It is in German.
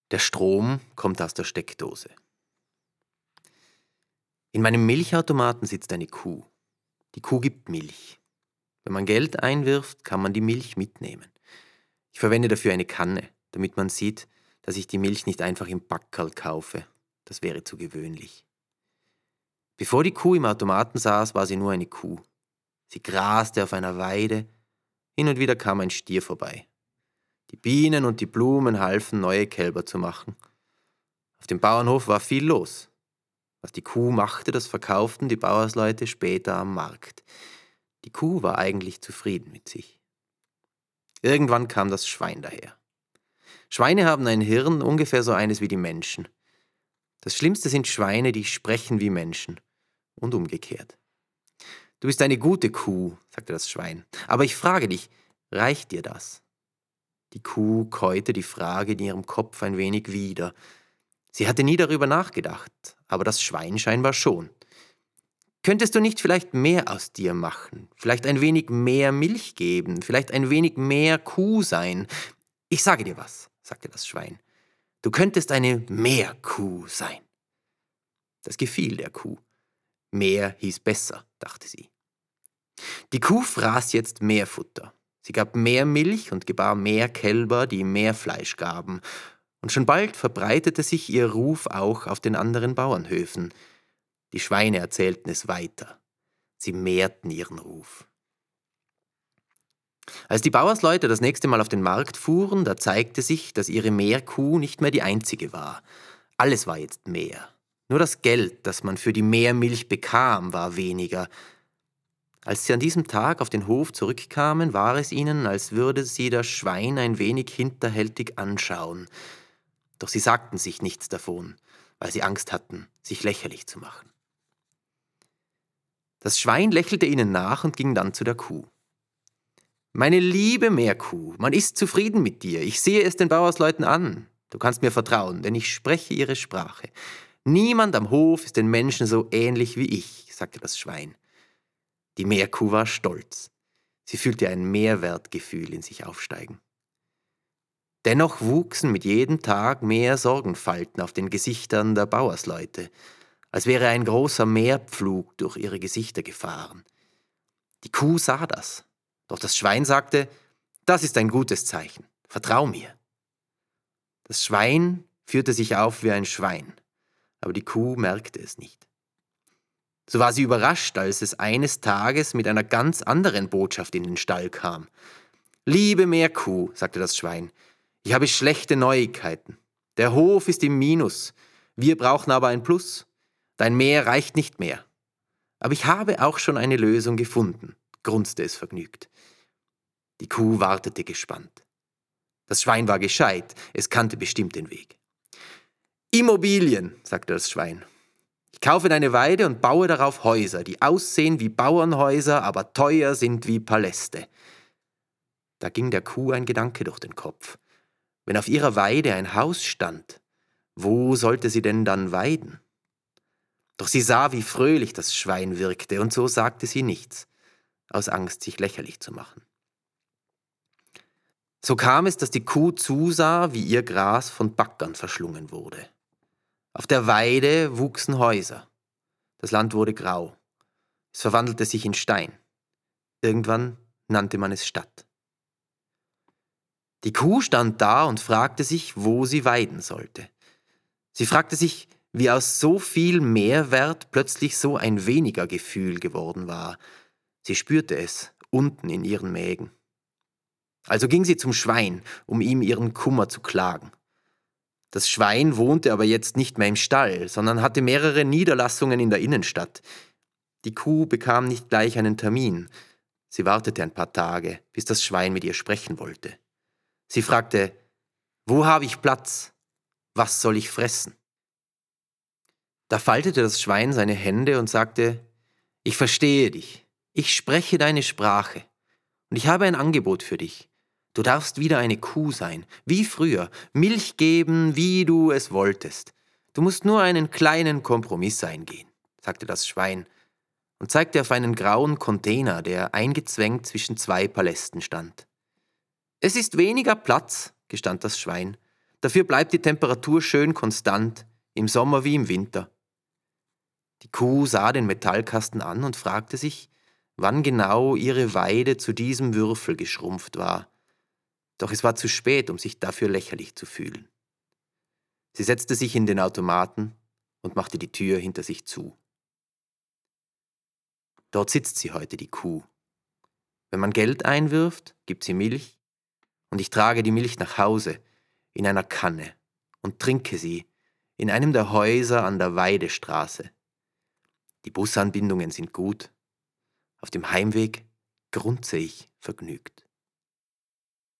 Der Strom kommt aus der Steckdose. In meinem Milchautomaten sitzt eine Kuh. Die Kuh gibt Milch. Wenn man Geld einwirft, kann man die Milch mitnehmen. Ich verwende dafür eine Kanne, damit man sieht, dass ich die Milch nicht einfach im Packerl kaufe. Das wäre zu gewöhnlich. Bevor die Kuh im Automaten saß, war sie nur eine Kuh. Sie graste auf einer Weide. Hin und wieder kam ein Stier vorbei. Die Bienen und die Blumen halfen, neue Kälber zu machen. Auf dem Bauernhof war viel los. Was die Kuh machte, das verkauften die Bauersleute später am Markt. Die Kuh war eigentlich zufrieden mit sich. Irgendwann kam das Schwein daher. Schweine haben ein Hirn, ungefähr so eines wie die Menschen. Das Schlimmste sind Schweine, die sprechen wie Menschen. Und umgekehrt. Du bist eine gute Kuh, sagte das Schwein. Aber ich frage dich, reicht dir das? Die Kuh käute die Frage in ihrem Kopf ein wenig wieder. Sie hatte nie darüber nachgedacht, aber das Schwein scheinbar schon. Könntest du nicht vielleicht mehr aus dir machen? Vielleicht ein wenig mehr Milch geben? Vielleicht ein wenig mehr Kuh sein? Ich sage dir was, sagte das Schwein. Du könntest eine Meerkuh sein. Das gefiel der Kuh. Mehr hieß besser, dachte sie. Die Kuh fraß jetzt mehr Futter. Sie gab mehr Milch und gebar mehr Kälber, die mehr Fleisch gaben. Und schon bald verbreitete sich ihr Ruf auch auf den anderen Bauernhöfen. Die Schweine erzählten es weiter. Sie mehrten ihren Ruf. Als die Bauersleute das nächste Mal auf den Markt fuhren, da zeigte sich, dass ihre Meerkuh nicht mehr die einzige war. Alles war jetzt mehr. Nur das Geld, das man für die Meermilch bekam, war weniger. Als sie an diesem Tag auf den Hof zurückkamen, war es ihnen, als würde sie das Schwein ein wenig hinterhältig anschauen. Doch sie sagten sich nichts davon, weil sie Angst hatten, sich lächerlich zu machen. Das Schwein lächelte ihnen nach und ging dann zu der Kuh. »Meine liebe Meerkuh, man ist zufrieden mit dir. Ich sehe es den Bauersleuten an. Du kannst mir vertrauen, denn ich spreche ihre Sprache. Niemand am Hof ist den Menschen so ähnlich wie ich«, sagte das Schwein. Die Meerkuh war stolz. Sie fühlte ein Mehrwertgefühl in sich aufsteigen. Dennoch wuchsen mit jedem Tag mehr Sorgenfalten auf den Gesichtern der Bauersleute, als wäre ein großer Meerpflug durch ihre Gesichter gefahren. Die Kuh sah das, doch das Schwein sagte, das ist ein gutes Zeichen, vertrau mir. Das Schwein führte sich auf wie ein Schwein, aber die Kuh merkte es nicht. So war sie überrascht, als es eines Tages mit einer ganz anderen Botschaft in den Stall kam. »Liebe Meerkuh«, sagte das Schwein, »ich habe schlechte Neuigkeiten. Der Hof ist im Minus, wir brauchen aber ein Plus. Dein Meer reicht nicht mehr. Aber ich habe auch schon eine Lösung gefunden«, grunzte es vergnügt. Die Kuh wartete gespannt. Das Schwein war gescheit, es kannte bestimmt den Weg. »Immobilien«, sagte das Schwein. »Ich kaufe deine Weide und baue darauf Häuser, die aussehen wie Bauernhäuser, aber teuer sind wie Paläste.« Da ging der Kuh ein Gedanke durch den Kopf. Wenn auf ihrer Weide ein Haus stand, wo sollte sie denn dann weiden? Doch sie sah, wie fröhlich das Schwein wirkte, und so sagte sie nichts, aus Angst, sich lächerlich zu machen. So kam es, dass die Kuh zusah, wie ihr Gras von Baggern verschlungen wurde. Auf der Weide wuchsen Häuser. Das Land wurde grau. Es verwandelte sich in Stein. Irgendwann nannte man es Stadt. Die Kuh stand da und fragte sich, wo sie weiden sollte. Sie fragte sich, wie aus so viel Mehrwert plötzlich so ein weniger Gefühl geworden war. Sie spürte es unten in ihren Mägen. Also ging sie zum Schwein, um ihm ihren Kummer zu klagen. Das Schwein wohnte aber jetzt nicht mehr im Stall, sondern hatte mehrere Niederlassungen in der Innenstadt. Die Kuh bekam nicht gleich einen Termin. Sie wartete ein paar Tage, bis das Schwein mit ihr sprechen wollte. Sie fragte, wo habe ich Platz? Was soll ich fressen? Da faltete das Schwein seine Hände und sagte, ich verstehe dich, ich spreche deine Sprache und ich habe ein Angebot für dich. Du darfst wieder eine Kuh sein, wie früher, Milch geben, wie du es wolltest. Du musst nur einen kleinen Kompromiss eingehen, sagte das Schwein und zeigte auf einen grauen Container, der eingezwängt zwischen zwei Palästen stand. Es ist weniger Platz, gestand das Schwein, Dafür bleibt die Temperatur schön konstant, im Sommer wie im Winter. Die Kuh sah den Metallkasten an und fragte sich, wann genau ihre Weide zu diesem Würfel geschrumpft war. Doch es war zu spät, um sich dafür lächerlich zu fühlen. Sie setzte sich in den Automaten und machte die Tür hinter sich zu. Dort sitzt sie heute, die Kuh. Wenn man Geld einwirft, gibt sie Milch, und ich trage die Milch nach Hause in einer Kanne und trinke sie in einem der Häuser an der Weidestraße. Die Busanbindungen sind gut. Auf dem Heimweg grunze ich vergnügt.